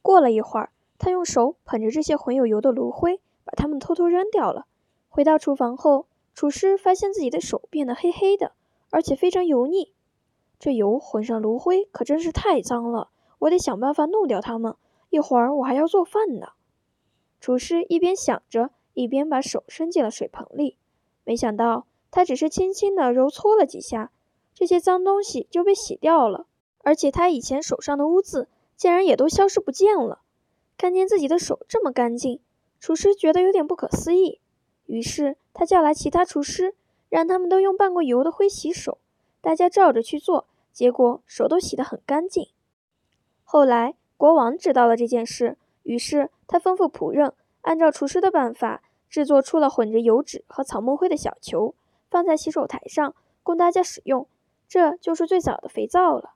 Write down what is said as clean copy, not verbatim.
过了一会儿，他用手捧着这些混有油的炉灰，把它们偷偷扔掉了。回到厨房后，厨师发现自己的手变得黑黑的，而且非常油腻。这油混上炉灰可真是太脏了，我得想办法弄掉它们，一会儿我还要做饭呢。厨师一边想着，一边把手伸进了水盆里。没想到他只是轻轻地揉搓了几下，这些脏东西就被洗掉了，而且他以前手上的污渍竟然也都消失不见了。看见自己的手这么干净，厨师觉得有点不可思议。于是他叫来其他厨师，让他们都用拌过油的灰洗手，大家照着去做，结果手都洗得很干净。后来国王知道了这件事，于是他吩咐仆人按照厨师的办法制作出了混着油脂和草木灰的小球，放在洗手台上供大家使用。这就是最早的肥皂了。